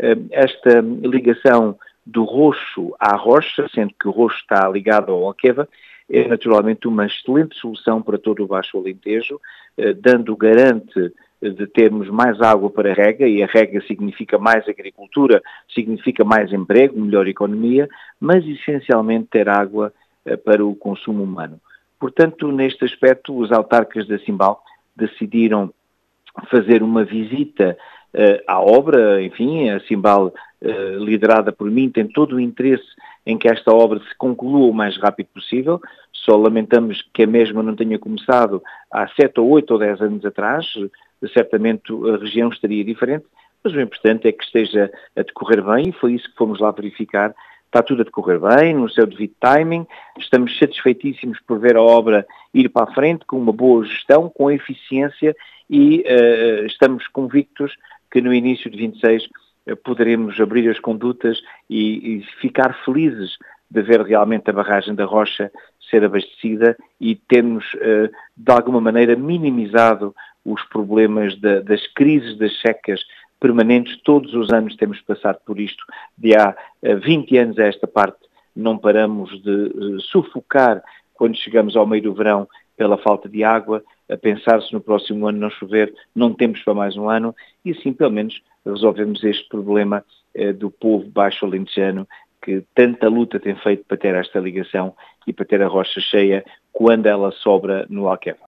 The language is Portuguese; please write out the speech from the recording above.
esta ligação do rocho à rocha, sendo que o rocho está ligado ao Alqueva, é naturalmente uma excelente solução para todo o Baixo Alentejo, dando garante de termos mais água para a rega, e a rega significa mais agricultura, significa mais emprego, melhor economia, mas essencialmente ter água para o consumo humano. Portanto, neste aspecto, os autarcas da Simbal decidiram fazer uma visita à obra. Enfim, a Simbal, liderada por mim, tem todo o interesse em que esta obra se conclua o mais rápido possível. Só lamentamos que a mesma não tenha começado há 7 ou 8 ou 10 anos atrás. Certamente a região estaria diferente, mas o importante é que esteja a decorrer bem, e foi isso que fomos lá verificar. Está tudo a decorrer bem, no seu devido timing. Estamos satisfeitíssimos por ver a obra ir para a frente, com uma boa gestão, com eficiência, e estamos convictos que no início de 26 poderemos abrir as condutas e ficar felizes de ver realmente a barragem da Rocha ser abastecida e termos, de alguma maneira, minimizado os problemas das crises, das secas permanentes. Todos os anos temos passado por isto. De há 20 anos a esta parte não paramos de sufocar quando chegamos ao meio do verão pela falta de água, a pensar se no próximo ano não chover, não temos para mais um ano, e assim pelo menos resolvemos este problema do povo baixo-alentejano, que tanta luta tem feito para ter esta ligação e para ter a rocha cheia quando ela sobra no Alqueva.